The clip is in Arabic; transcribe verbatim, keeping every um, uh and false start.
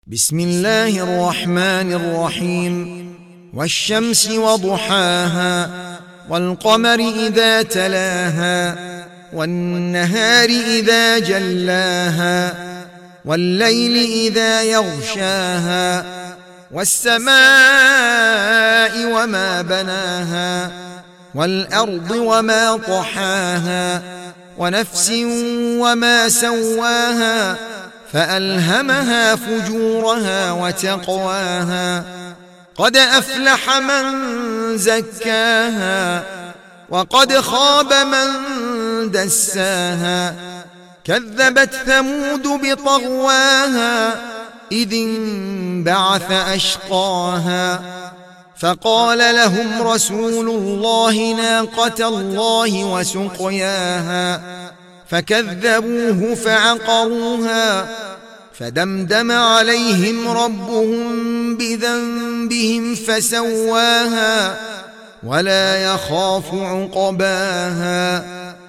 بسم الله الرحمن الرحيم والشمس وضحاها والقمر إذا تلاها والنهار إذا جلاها والليل إذا يغشاها والسماء وما بناها والأرض وما طحاها ونفس وما سواها فألهمها فجورها وتقواها قد أفلح من زكاها وقد خاب من دساها كذبت ثمود بطغواها إذ انبعث أشقاها فقال لهم رسول الله ناقة الله وسقياها فكذبوه فعقروها فدمدم عليهم ربهم بذنبهم فسواها ولا يخاف عقباها